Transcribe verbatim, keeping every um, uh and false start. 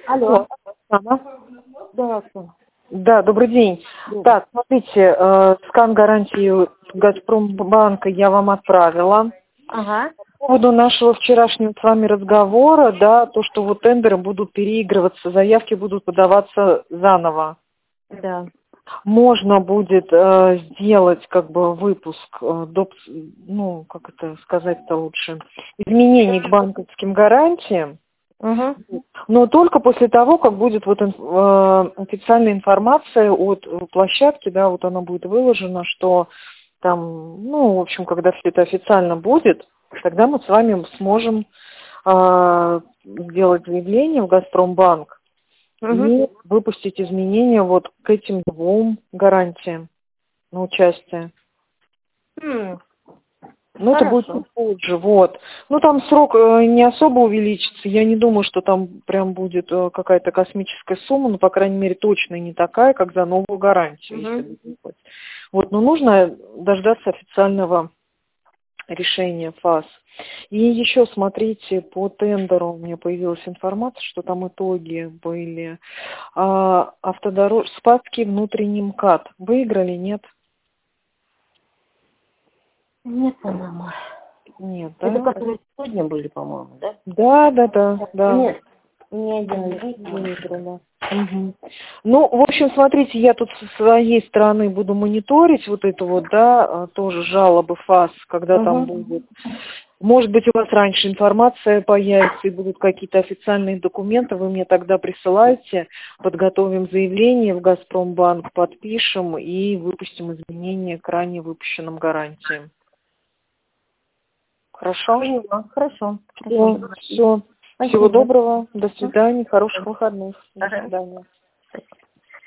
Алло. Ага. Да, Да, добрый день. Добрый. Так, смотрите, э, скан гарантии Газпромбанка я вам отправила. Ага. По поводу нашего вчерашнего с вами разговора, да, то, что вот тендеры будут переигрываться, заявки будут подаваться заново. Да. Можно будет э, сделать как бы выпуск, э, доп, ну, как это сказать-то лучше, изменений к банковским гарантиям. Угу. Но только после того, как будет вот ин- э, официальная информация от э, площадки, да, вот она будет выложена, что там, ну, в общем, когда все это официально будет, тогда мы с вами сможем э, сделать заявление в Газпромбанк Угу. и выпустить изменения вот к этим двум гарантиям на участие. М, Ну, это будет Хорошо. чуть позже, вот. Ну, там срок э, не особо увеличится. Я не думаю, что там прям будет э, какая-то космическая сумма, но, по крайней мере, точно не такая, как за новую гарантию, если Угу. будет делать. Вот, но нужно дождаться официального решения ФАС. И еще, смотрите, по тендеру у меня появилась информация, что там итоги были. А, автодорож... Спасский внутренний МКАД. Выиграли, нет? Нет, по-моему. Нет, Это да? которые сегодня были, по-моему, да? Да, да, да, да. Нет, ни один из них не выиграли. Мгм. Ну, в общем, смотрите, я тут со своей стороны буду мониторить вот это вот, да, а, тоже жалобы ФАС, когда там Угу. будет. Может быть, у вас раньше информация появится и будут какие-то официальные документы, вы мне тогда присылаете, подготовим заявление в Газпромбанк, подпишем и выпустим изменения к ранее выпущенным гарантиям. Хорошо? Поняла. Хорошо. Все, Хорошо. все. Всего Спасибо. доброго, до свидания, хороших выходных, до Ага. свидания.